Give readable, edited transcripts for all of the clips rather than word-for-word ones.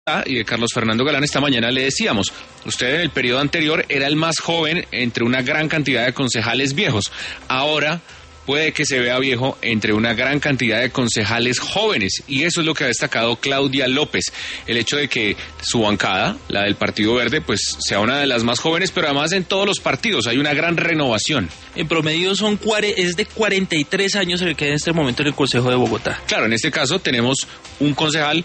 y de Carlos Fernando Galán. Esta mañana le decíamos, usted en el periodo anterior era el más joven entre una gran cantidad de concejales viejos. Ahora puede que se vea viejo entre una gran cantidad de concejales jóvenes, y eso es lo que ha destacado Claudia López, el hecho de que su bancada, la del Partido Verde, pues sea una de las más jóvenes, pero además en todos los partidos hay una gran renovación. En promedio es de 43 años el que en este momento en el Consejo de Bogotá. Claro, en este caso tenemos un concejal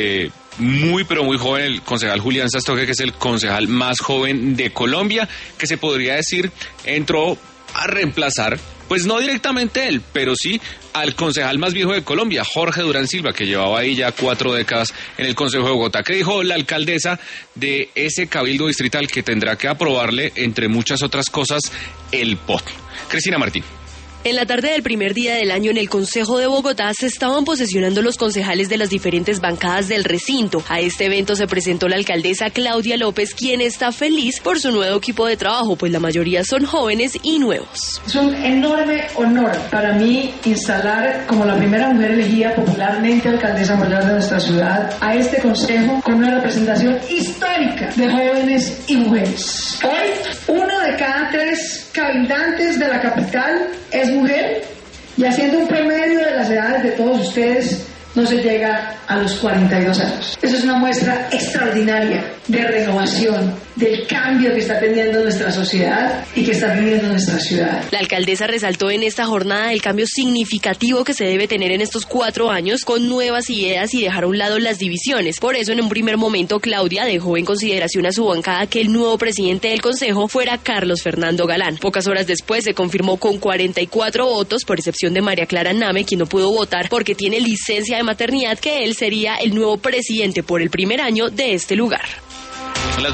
muy pero muy joven, el concejal Julián Sastoque, que es el concejal más joven de Colombia, que se podría decir entró a reemplazar, pues no directamente él, pero sí al concejal más viejo de Colombia, Jorge Durán Silva, que llevaba ahí ya 4 décadas en el Consejo de Bogotá. ¿Qué dijo la alcaldesa de ese cabildo distrital que tendrá que aprobarle, entre muchas otras cosas, el POT? Cristina Martín. En la tarde del primer día del año en el Consejo de Bogotá se estaban posesionando los concejales de las diferentes bancadas del recinto. A este evento se presentó la alcaldesa Claudia López, quien está feliz por su nuevo equipo de trabajo, pues la mayoría son jóvenes y nuevos. Es un enorme honor para mí instalar como la primera mujer elegida popularmente alcaldesa mayor de nuestra ciudad a este consejo con una representación histórica de jóvenes y mujeres. Hoy, 1 de cada 3 cabildantes de la capital es mujer, y haciendo un promedio de las edades de todos ustedes no se llega a los 42 años. Eso es una muestra extraordinaria de renovación, del cambio que está teniendo nuestra sociedad y que está viviendo nuestra ciudad. La alcaldesa resaltó en esta jornada el cambio significativo que se debe tener en estos 4 años con nuevas ideas y dejar a un lado las divisiones. Por eso, en un primer momento, Claudia dejó en consideración a su bancada que el nuevo presidente del Consejo fuera Carlos Fernando Galán. Pocas horas después se confirmó con 44 votos, por excepción de María Clara Name, quien no pudo votar porque tiene licencia de maternidad, que él sería el nuevo presidente por el primer año de este lugar.